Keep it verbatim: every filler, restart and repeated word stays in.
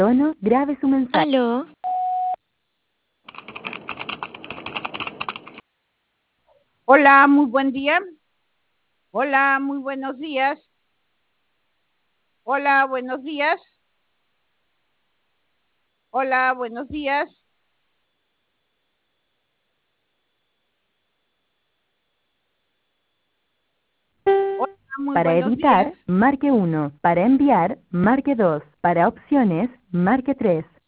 tono, grabe su mensaje. Aló. Hola, muy buen día. Hola, muy buenos días. Hola, buenos días. Hola, buenos días. Hola, muy Para buenos días. editar, marque uno. Para enviar, marque dos. Para opciones, marque tres.